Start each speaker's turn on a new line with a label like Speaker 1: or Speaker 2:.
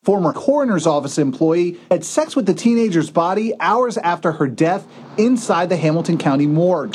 Speaker 1: former coroner's office employee, had sex with the teenager's body hours after her death inside the Hamilton County morgue.